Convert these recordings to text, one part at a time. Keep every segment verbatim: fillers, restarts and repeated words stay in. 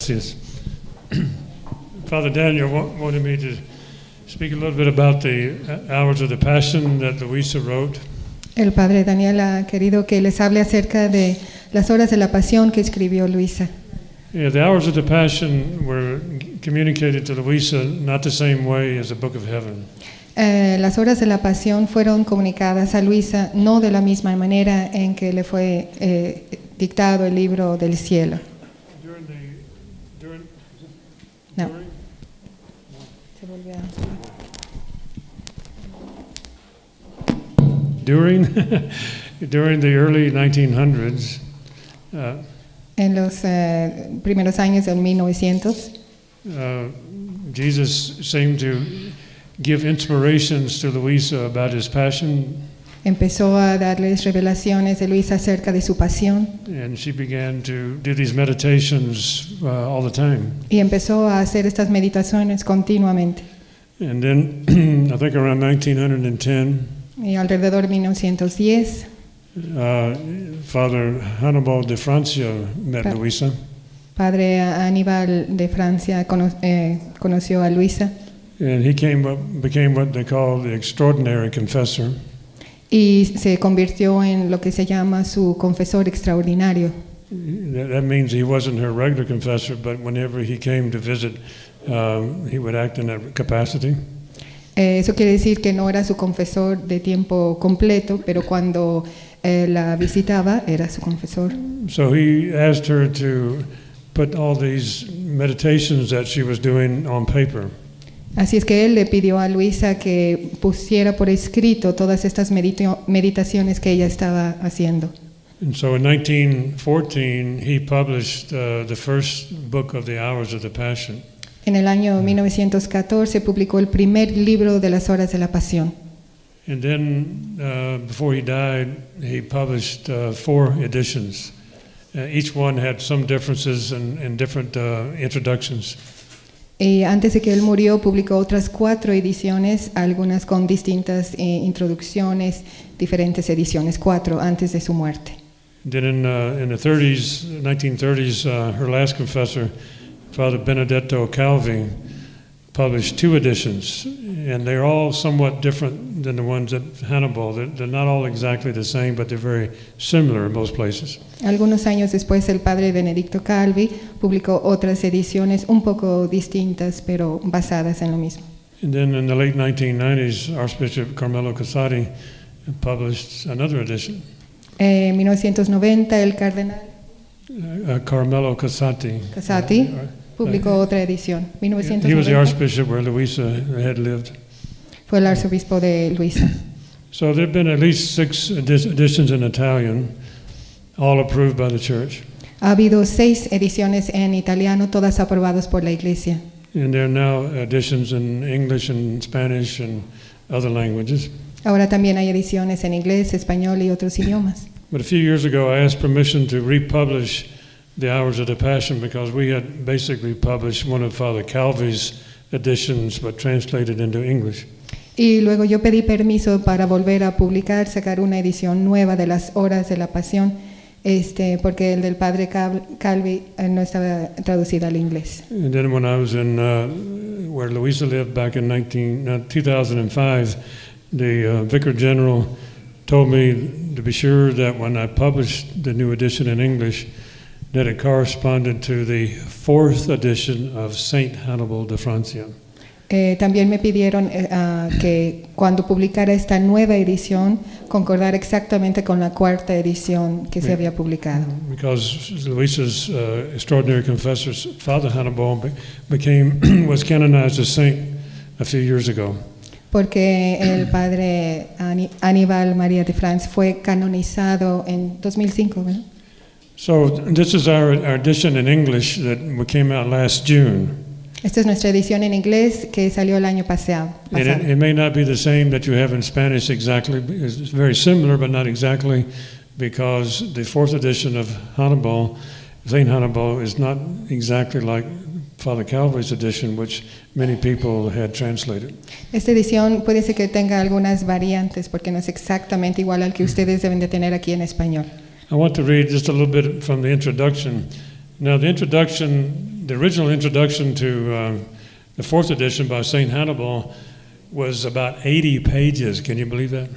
Gracias. Father Daniel wanted me to speak a little bit about the Hours of the Passion that Luisa wrote. El padre Daniel ha querido que les hable acerca de las horas de la pasión que escribió Luisa. Yeah, the Hours of the Passion were communicated to Luisa not the same way as the Book of Heaven. Eh, las horas de la pasión fueron comunicadas a Luisa no de la misma manera en que le fue eh, dictado el libro del cielo. During the, during, No. during, Se volvió a- during, during the early nineteen hundreds, uh, En los eh, primeros años del mil novecientos, uh, Jesus seemed to give inspirations to Luisa about his passion, empezó a darles revelaciones de Luisa acerca de su pasión and she began to do these meditations uh, all the time. y empezó a hacer estas meditaciones continuamente. And then, I think around nineteen ten, Y alrededor de mil novecientos diez, uh, Father Hannibal de Francia met Pa- Luisa, padre Aníbal de Francia cono- eh, conoció a Luisa and he came up, became what they call the extraordinary confessor. y se convirtió en lo que se llama su confesor extraordinario. That, that means he wasn't her regular confessor, but whenever he came to visit, um, he would act in that capacity. Eh, eso quiere decir que no era su confesor de tiempo completo, pero cuando eh, la visitaba era su confesor. So he asked her to put all these meditations that she was doing on paper. Así es que él le pidió a Luisa que pusiera por escrito todas estas medito- meditaciones que ella estaba haciendo. And so in nineteen fourteen, he published uh, the first book of the Hours of the Passion. En el año mil novecientos catorce publicó el primer libro de las horas de la pasión. And then, uh, before he died, he published uh, four editions. Uh, each one had some differences and, and different uh, introductions. Y antes de que él murió, publicó otras cuatro ediciones, algunas con distintas eh, introducciones, diferentes ediciones, cuatro antes de su muerte. Then in, uh, in the thirties, nineteen thirties, uh, her last confessor, Father Benedetto Calvi, published two editions, and they're all somewhat different than the ones at Hannibal. They're, they're not all exactly the same, but they're very similar in most places. Algunos años después, el padre Benedicto Calvi publicó otras ediciones un poco distintas, pero basadas en lo mismo. And then in the late nineteen nineties, Archbishop Carmelo Casati published another edition. En mil novecientos noventa, el cardenal Uh, uh, Carmelo Casati. Casati Uh, publicó otra edición. He was the mil novecientos noventa archbishop where Luisa had lived. fue el arzobispo de Luisa. So there have been at least six edi- editions in Italian, all approved by the church. Ha habido seis ediciones en italiano, todas aprobadas por la Iglesia. And there are now editions in English and Spanish and other languages. Ahora también hay ediciones en inglés, español y otros idiomas. But a few years ago, I asked permission to republish the Hours of the Passion because we had basically published one of Father Calvi's editions, but translated into English. Y luego yo pedí permiso para volver a publicar, sacar una edición nueva de las horas de la pasión, este, porque el del padre Cal- Calvi eh, no estaba traducido al inglés. And then when I was in uh, where Luisa lived back in nineteen, uh, two thousand five, the uh, Vicar General told me to be sure that when I published the new edition in English, that it corresponded to the fourth edition of Saint Hannibal de Francia. Eh, también me pidieron eh, ah, que cuando publicara esta nueva edición concordara exactamente con la cuarta edición que se había publicado. Because Luisa's uh, extraordinary confessor, Father Hannibal, be- became was canonized as saint a few years ago. Porque el padre Ani- Aníbal María de Francia fue canonizado en dos mil cinco, ¿verdad? So this is our, our edition in English that came out last June. Esta es nuestra edición en inglés que salió el año pasado. And it, pasado. it may not be the same that you have in Spanish exactly. It's very similar, but not exactly, because the fourth edition of Hannibal, Saint Hannibal, is not exactly like Father Calvary's edition, which many people had translated. Esta edición puede ser que tenga algunas variantes porque no es exactamente igual al que ustedes deben de tener aquí en español. I want to read just a little bit from the introduction. Now, the introduction the original introduction to uh, the fourth edition by Saint Hannibal was about eighty pages. Can you believe that?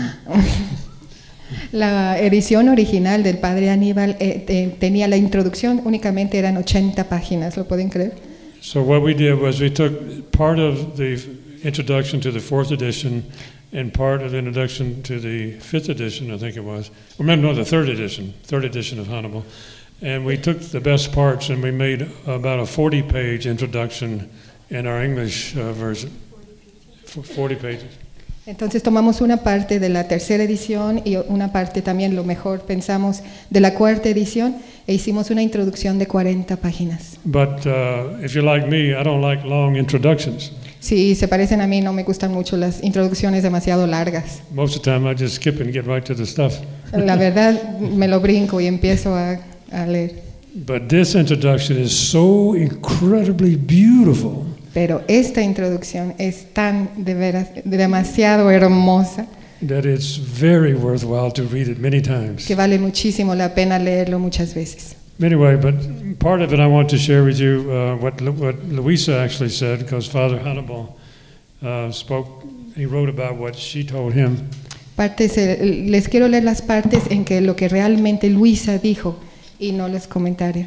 La edición original del padre Aníbal eh, eh, tenía la introducción, únicamente eran ochenta páginas, ¿lo pueden creer? So what we did was we took part of the introduction to the fourth edition and part of the introduction to the fifth edition, I think it was. Remember, no, the third edition, third edition of Hannibal. And we took the best parts and we made about a forty-page introduction in our English uh, version. forty pages. Entonces tomamos una parte de la tercera edición y una parte también, lo mejor pensamos, de la cuarta edición e hicimos una introducción de cuarenta páginas. But uh, if you're like me, I don't like long introductions. Si se parecen a mí, no me gustan mucho las introducciones demasiado largas. Most of the time I just skip and get right to the stuff. La verdad, me lo brinco y empiezo a, a leer. But this introduction is so incredibly beautiful. Pero esta introducción es tan, de veras, demasiado hermosa That it's very worthwhile to read it many times. que vale muchísimo la pena leerlo muchas veces. Anyway, but part of it I want to share with you uh, what what Luisa actually said, because Father Hannibal uh, spoke. He wrote about what she told him. Partes, eh, les quiero leer las partes en que lo que realmente Luisa dijo y no los comentarios.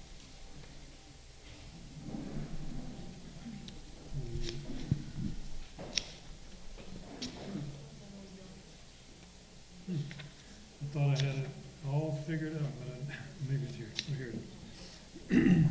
I thought I had it all figured out, but I, maybe it's here. Here.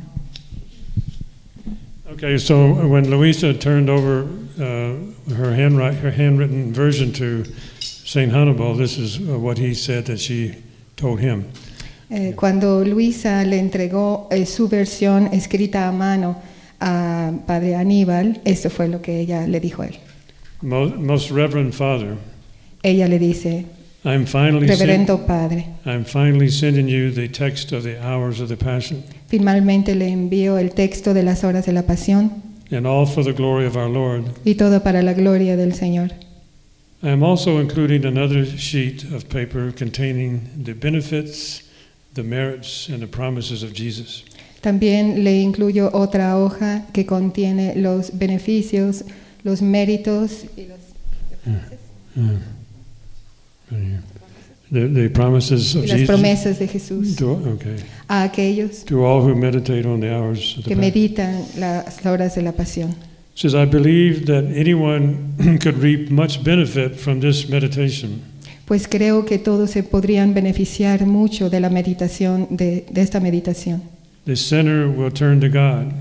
Okay, so when Luisa turned over uh, her handwrite, her handwritten version to Saint Hannibal, this is uh, what he said that she told him. Eh, cuando Luisa le entregó eh, su versión escrita a mano a Padre Aníbal, esto fue lo que ella le dijo a él. Most, most Reverend Father, Ella le dice, I'm finally, send, Reverendo Padre, I'm finally sending you the text of the hours of the Passion, finalmente le envío el texto de las horas de la pasión and all for the glory of our Lord. y todo para la gloria del Señor. I am also including another sheet of paper containing the benefits, the merits, and the promises of Jesus. También le incluyo otra hoja que contiene los beneficios, los méritos y los Yeah. Right here. The, the promises of y las Jesus promesas de Jesús to, okay. a aquellos to all who meditate on the hours of the que Passion. meditan las horas de la pasión. It says, I believe that anyone could reap much benefit from this meditation. Pues creo que todos se podrían beneficiar mucho de la meditación, de, de esta meditación. The sinner will turn to God.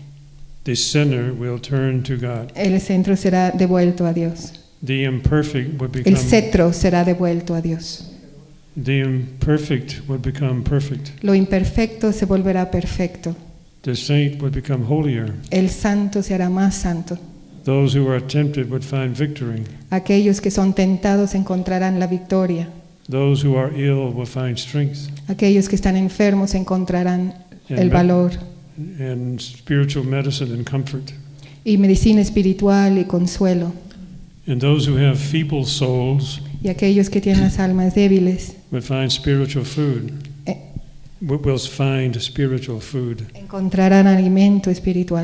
The sinner will turn to God. El centro será devuelto a Dios. The imperfect would El become cetro será devuelto a Dios. the imperfect would become perfect. Lo imperfecto se volverá perfecto. The saint would become holier. El santo se hará más santo. Those who are tempted would find victory. Aquellos que son tentados encontrarán la victoria. Those who are ill will find strength Aquellos que están enfermos encontrarán and, el me- valor and spiritual medicine and comfort. y medicina espiritual y consuelo. And those who have feeble souls Y aquellos que tienen las almas débiles would find spiritual food. eh, Will will find spiritual food encontrarán alimento espiritual.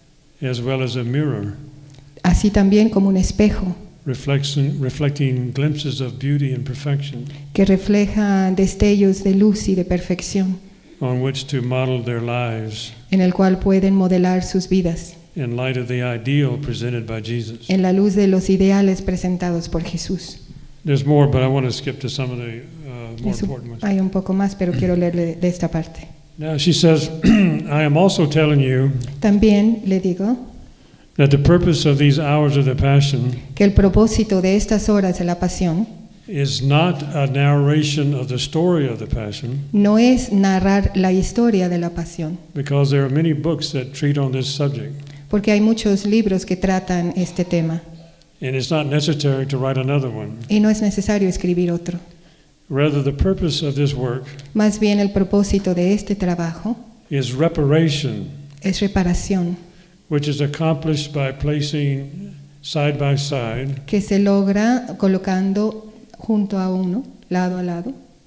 as well as a mirror Así también como un espejo reflection, reflecting glimpses of beauty and perfection que refleja destellos de luz y de perfección, on which to model their lives en el cual pueden modelar sus vidas, in light of the ideal presented by Jesus. en la luz de los ideales presentados por Jesús. There's more, but I want to skip to some of the uh, more Eso- important ones. hay un poco más, pero quiero leerle de esta parte. Now she says, I am also telling you También le digo that the purpose of these hours of the Passion que el propósito de estas horas de la pasión is not a narration of the story of the Passion, no es narrar la historia de la pasión, because there are many books that treat on this subject, porque hay muchos libros que tratan este tema and it's not necessary to write another one. y no es necesario escribir otro. Rather, the purpose of this work Más bien el propósito de este trabajo is reparation, es reparación, which is accomplished by placing side by side que se logra colocando junto a uno, lado a lado,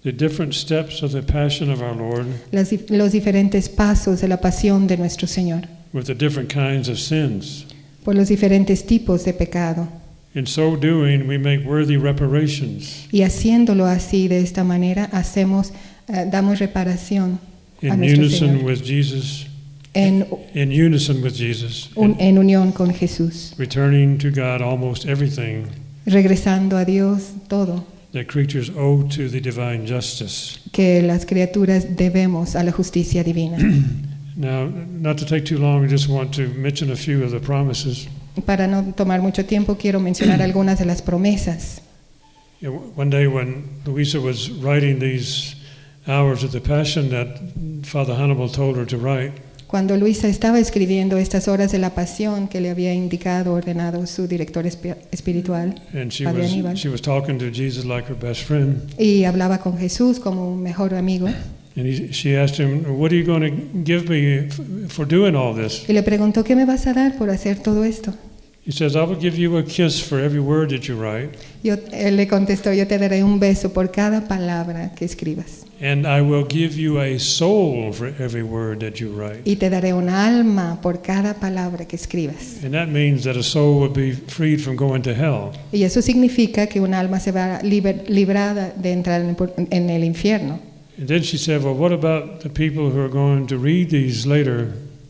the different steps of the passion of our Lord las, los diferentes pasos de la pasión de nuestro Señor, with the different kinds of sins. por los diferentes tipos de pecado. In so doing, we make worthy reparations Y haciéndolo así, de esta manera, hacemos, eh, damos reparación a in nuestro unison Señor, with Jesus, en, in unison with Jesus, un- en unión con Jesús, returning to God almost everything regresando a Dios todo that creatures owe to the divine justice. que las criaturas debemos a la justicia divina. Now, not to take too long, I just want to mention a few of the promises. Para no tomar mucho tiempo, quiero mencionar algunas de las promesas. You know, one day when Luisa was writing these hours of the Passion that Father Hannibal told her to write, Cuando Luisa estaba escribiendo estas horas de la pasión que le había indicado, ordenado su director espi- espiritual, and she Padre Aníbal, was, she was talking to Jesus like her best friend, y hablaba con Jesús como un mejor amigo, and he, she asked him, what are you going to give me f- for doing all this? y le preguntó, ¿qué me vas a dar por hacer todo esto? He says, I will give you a kiss for every word that you write, Yo, él le contestó, yo te daré un beso por cada palabra que escribas, and I will give you a soul for every word that you write. y te daré un alma por cada palabra que escribas. And that means that a soul would be freed from going to hell. Y eso significa que un alma se va liber- librada de entrar en, en el infierno. And then she said, well, what about the people who are going to read these later?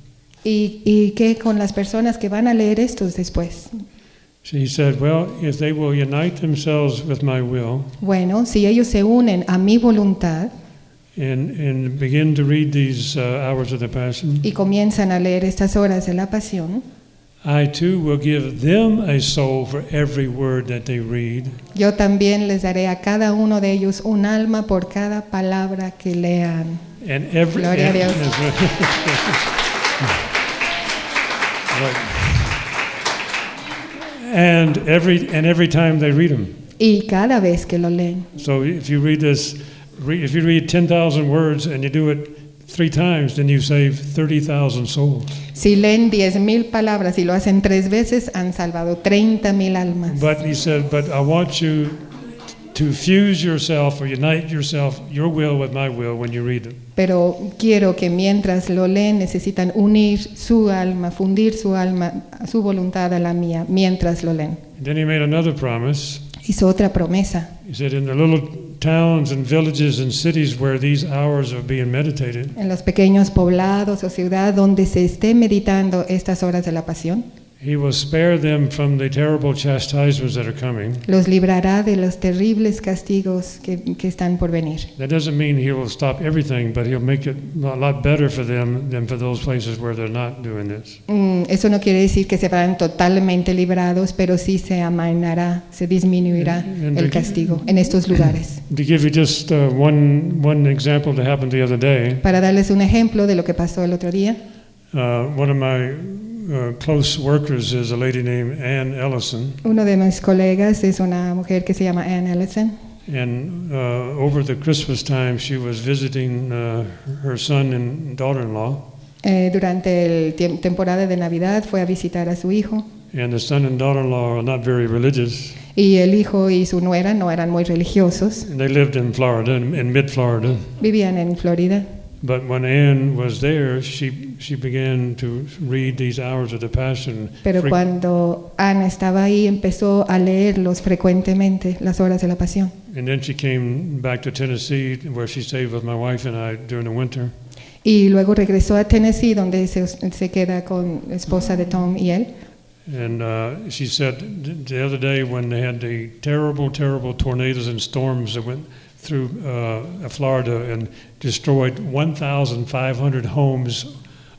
¿Y, y qué con las personas que van a leer estos después? She said, well, if they will unite themselves with my will Bueno, si ellos se unen a mi voluntad and, and begin to read these uh, hours of the Passion, y comienzan a leer estas horas de la pasión, I too will give them a soul for every word that they read. yo también les daré a cada uno de ellos un alma por cada palabra que lean. And every Gloria a Dios. Right. And every and every time they read them. Y cada vez que lo leen. So if you read this, re, if you read ten thousand words and you do it three times, then you save thirty thousand souls. Si leen diez mil palabras y lo hacen tres veces, han salvado treinta mil almas. But he said, but I want you to fuse yourself or unite yourself, your will with my will when you read them. Pero quiero que mientras lo leen necesitan unir su alma, fundir su alma, su voluntad a la mía, mientras lo leen. And then he made another promise. Hizo otra promesa. He said, in the little towns and villages and cities where these hours are being meditated, En los pequeños poblados o ciudad donde se esté meditando estas horas de la pasión, he will spare them from the terrible chastisements that are coming. los librará de los terribles castigos que, que están por venir. That doesn't mean he will stop everything, but he'll make it a lot better for them than for those places where they're not doing this. Mm, eso no quiere decir que se van totalmente librados, pero sí se amainará, se disminuirá And- and el the- castigo en estos lugares. To give you just uh, one one example that happened the other day, Para darles un ejemplo de lo que pasó el otro día, uh, one of my uh, close workers is a lady named Ann Ellison, uno de mis colegas es una mujer que se llama Ann Ellison, and uh, over the Christmas time she was visiting uh, her son and daughter-in-law, eh, durante la tiemp- temporada de Navidad fue a visitar a su hijo, and the son and daughter-in-law are not very religious, y el hijo y su nuera no eran muy religiosos, and they lived in Florida, in, in mid-Florida. vivían en Florida. But when Anne was there, she she began to read these hours of the Passion. Pero freq- cuando Ana estaba ahí, empezó a leerlos frecuentemente, las horas de la pasión. And then she came back to Tennessee, where she stayed with my wife and I during the winter. Y luego regresó a Tennessee, donde se, se queda con la esposa de Tom y él. And uh, she said th- the other day when they had the terrible, terrible tornadoes and storms that went through uh, Florida and destroyed one thousand five hundred homes,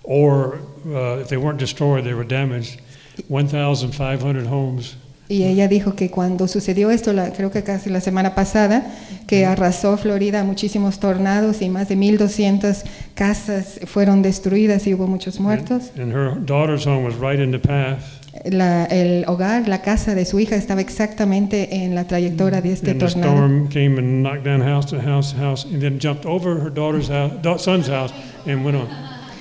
or uh, if they weren't destroyed, they were damaged. one thousand five hundred homes. Y ella dijo que cuando sucedió esto, la, creo que casi la semana pasada, que arrasó Florida muchísimos tornados y más de mil doscientas casas fueron destruidas y hubo muchos muertos. And, and her daughter's home was right in the path. La, el hogar, la casa de su hija estaba exactamente en la trayectoria de este And the tornado. storm came and knocked down house to house to house, and then jumped over her daughter's house, da- son's house, and went on.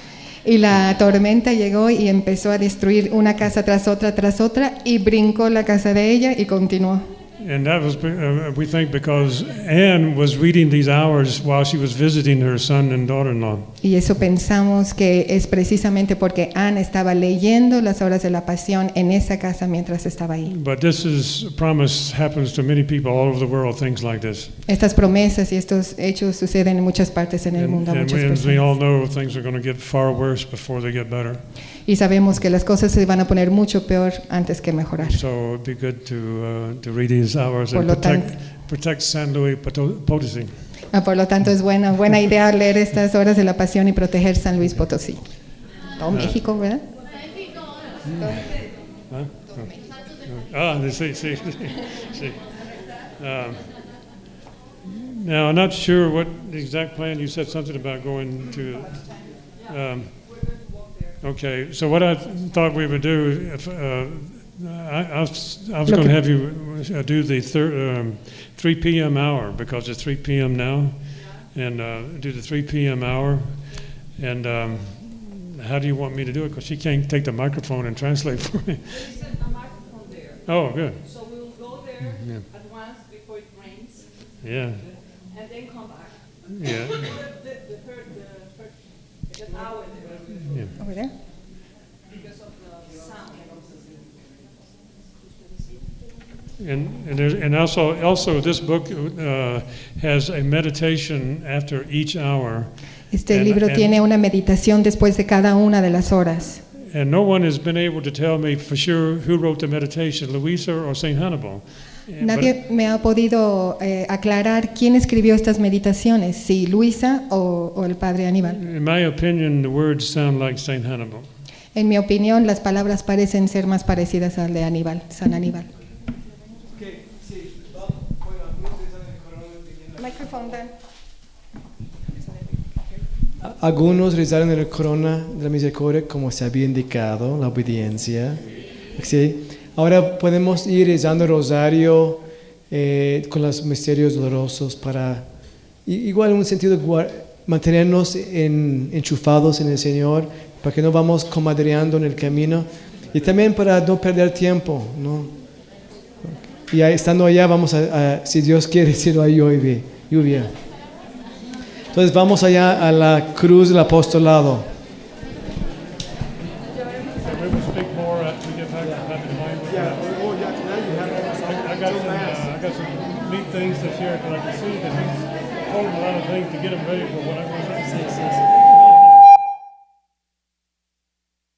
Y la tormenta llegó y empezó a destruir una casa tras otra, tras otra, y brincó la casa de ella y continuó. And that was, uh, we think, because Anne was reading these hours while she was visiting her son and daughter-in-law. Y eso pensamos que es precisamente porque Anne estaba leyendo las horas de la pasión en esa casa mientras estaba ahí. But this is promise happens to many people all over the world, things like this. Estas promesas y estos hechos suceden en muchas partes en el And, mundo. a and muchas we, as we all personas. know, things are going to get far worse before they get better. Y sabemos que las cosas se van a poner mucho peor antes que mejorar. So it'd be good to uh, to read these hours Por and lo protect tanto- protect San Luis Poto- Potosí. Ah, por lo tanto, es buena, buena idea leer estas horas de la pasión y proteger San Luis Potosí. Todo México, ¿verdad? Huh? Ah, sí, sí, sí, sí. Um, now, I'm not sure what the exact plan. You said something about going to. Um, okay, so what I thought we would do, if uh, I, I was, I was Look going to at- have you uh, do the thir- um, three p.m. hour because it's three p.m. now, and uh, do the three p.m. hour, and. Um, How do you want me to do it? Because she can't take the microphone and translate for me. There's a microphone there. Oh, good. So we will go there Yeah. at once before it rains Yeah, and then come back. yeah, The, the third, the third, the hour there yeah. Over there. because of the sound. And and, there's, and also also this book uh, has a meditation after each hour, Este And- libro and- tiene una meditación después de cada una de las horas. and no one has been able to tell me for sure who wrote the meditation, Louisa or Saint Hannibal. And- Nadie me ha podido eh, aclarar quién escribió estas meditaciones, si Luisa o, o el padre Aníbal. but in my opinion, the words sound like Saint Hannibal. En mi opinión, las palabras parecen ser más parecidas al de Aníbal, San Aníbal. Algunos rezaron en la corona de la misericordia como se había indicado, la obediencia. ¿Sí? Ahora podemos ir rezando el rosario eh, con los misterios dolorosos para, i- igual en un sentido, guar- mantenernos en- enchufados en el Señor, para que no vamos comadreando en el camino y también para no perder tiempo, ¿no? Y ahí, estando allá, vamos a, a, si Dios quiere, si no hay lluvia. lluvia. Entonces vamos allá a la cruz del apostolado. We will speak more after we get back to having mind with that. I, I got some, uh, I got some neat things to share because I can see that he's told him a lot of things to get him ready for whatever. Sí, sí, sí.